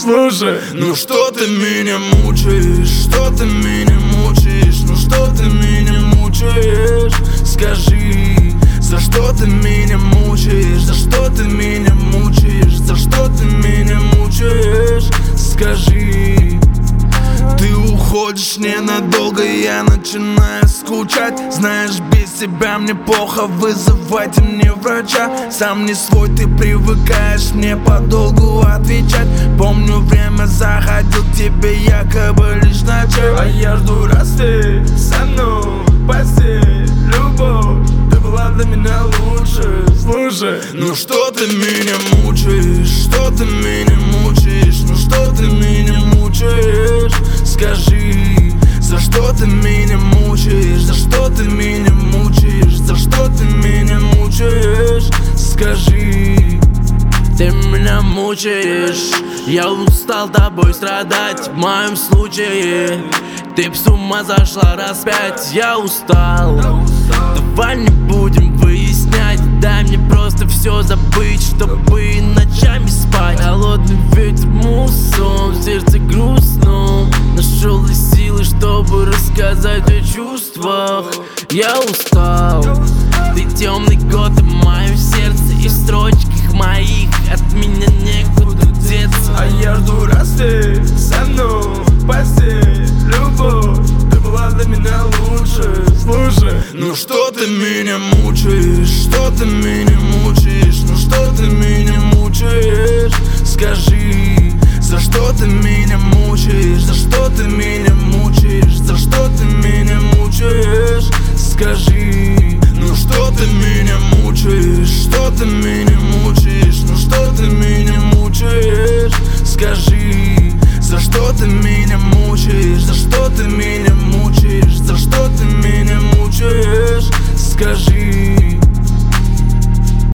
Слушай, ну что ты меня мучаешь, что ты меня мучаешь, ну что ты меня мучаешь, скажи, за что ты меня мучаешь, за что ты меня мучаешь, за что ты меня мучаешь, скажи. Ты уходишь ненадолго, я начинаю скучать. Знаешь, без тебя мне плохо, вызывайте мне врача. Сам не свой, ты привыкаешь мне подолгу отвечать. Помню, время заходил к тебе якобы лишь на чай. А я жду, раз ты со мной в постель, любовь, ты была для меня лучше. Слушай, ну что ты меня мучаешь, что ты меня мучаешь, ну что ты меня мучаешь, скажи, за что ты меня мучаешь, за что ты меня мучаешь, за что ты меня мучаешь, скажи. Ты меня мучаешь, я устал тобой страдать. В моем случае ты б с ума зашла раз 5. Я устал, давай не будем выяснять. Дай мне просто все забыть, чтобы ночами спать. Холодный ветер мусом, в сердце грустно. Нашел и силы, чтобы рассказать о чувствах. Я устал, ты темный год в моем сердце. И в строчках моих от меня некуда деться. А я жду, раз ты со мной в постель, любовь, ты была для меня лучше. Слушай, ну что ты меня мучаешь, что ты меня мучаешь, ну что ты меня мучаешь, скажи, за что ты меня мучаешь, за что ты меня мучаешь, за что ты меня мучаешь, скажи. Ну что ты меня мучаешь, что ты меня мучаешь, ну что ты меня мучаешь, скажи, за что ты меня мучаешь, за что ты меня мучаешь, за что ты меня